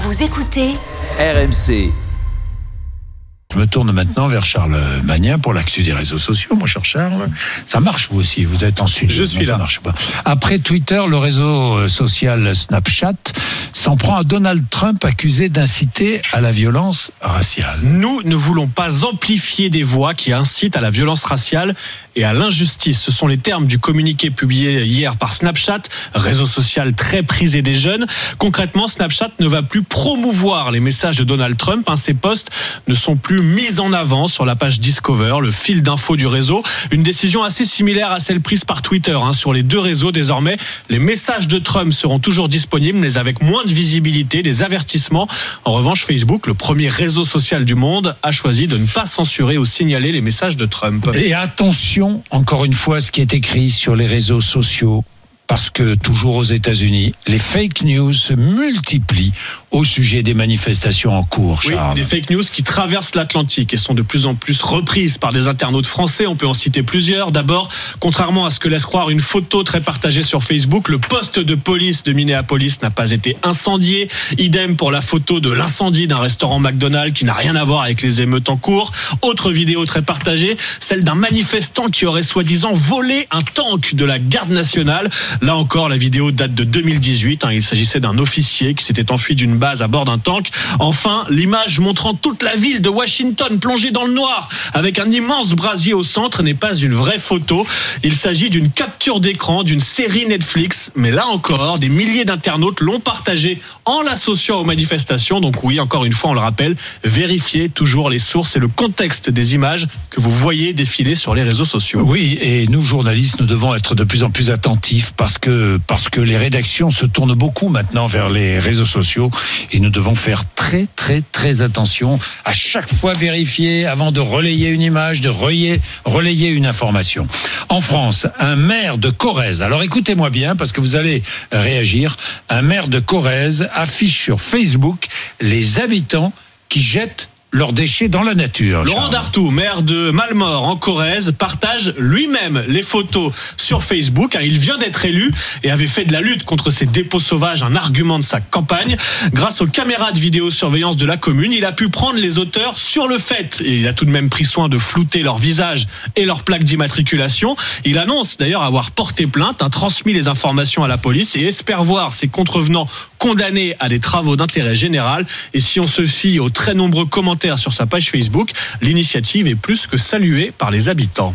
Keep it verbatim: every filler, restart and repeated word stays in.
Vous écoutez R M C. Je me tourne maintenant vers Charles Magnin pour l'actu des réseaux sociaux, mon cher Charles. Ça marche vous aussi, vous êtes en studio. Je suis non, là. Ça marche pas. Après Twitter, le réseau social Snapchat s'en prend à Donald Trump accusé d'inciter à la violence raciale. Nous ne voulons pas amplifier des voix qui incitent à la violence raciale et à l'injustice. Ce sont les termes du communiqué publié hier par Snapchat, réseau social très prisé des jeunes. Concrètement, Snapchat ne va plus promouvoir les messages de Donald Trump. Hein, ces posts ne sont plus mis en avant sur la page Discover, le fil d'info du réseau. Une décision assez similaire à celle prise par Twitter. Hein. Sur les deux réseaux, désormais, les messages de Trump seront toujours disponibles, mais avec moins de visibilité, des avertissements. En revanche, Facebook, le premier réseau social du monde, a choisi de ne pas censurer ou signaler les messages de Trump. Et attention, encore une fois, à ce qui est écrit sur les réseaux sociaux. Parce que, toujours aux États-Unis, les fake news se multiplient au sujet des manifestations en cours, Charles. Oui, des fake news qui traversent l'Atlantique et sont de plus en plus reprises par des internautes français. On peut en citer plusieurs. D'abord, contrairement à ce que laisse croire une photo très partagée sur Facebook, le poste de police de Minneapolis n'a pas été incendié. Idem pour la photo de l'incendie d'un restaurant McDonald's qui n'a rien à voir avec les émeutes en cours. Autre vidéo très partagée, celle d'un manifestant qui aurait soi-disant volé un tank de la garde nationale. Là encore, la vidéo date de deux mille dix-huit. Hein, il s'agissait d'un officier qui s'était enfui d'une base à bord d'un tank. Enfin, l'image montrant toute la ville de Washington plongée dans le noir avec un immense brasier au centre n'est pas une vraie photo. Il s'agit d'une capture d'écran d'une série Netflix. Mais là encore, des milliers d'internautes l'ont partagée en l'associant aux manifestations. Donc oui, encore une fois, on le rappelle, vérifiez toujours les sources et le contexte des images que vous voyez défiler sur les réseaux sociaux. Oui, et nous, journalistes, nous devons être de plus en plus attentifs parce que, parce que les rédactions se tournent beaucoup maintenant vers les réseaux sociaux et nous devons faire très, très, très attention à chaque fois vérifier avant de relayer une image, de relayer, relayer une information. En France, un maire de Corrèze, alors écoutez-moi bien parce que vous allez réagir, un maire de Corrèze affiche sur Facebook les habitants qui jettent leurs déchets dans la nature. Laurent Dartout, maire de Malmort en Corrèze, partage lui-même les photos sur Facebook. Il vient d'être élu et avait fait de la lutte contre ces dépôts sauvages un argument de sa campagne. Grâce aux caméras de vidéosurveillance de la commune, il a pu prendre les auteurs sur le fait. Et il a tout de même pris soin de flouter leur visage et leur plaque d'immatriculation. Il annonce d'ailleurs avoir porté plainte, a transmis les informations à la police et espère voir ces contrevenants condamnés à des travaux d'intérêt général. Et si on se fie aux très nombreux commentaires sur sa page Facebook, l'initiative est plus que saluée par les habitants.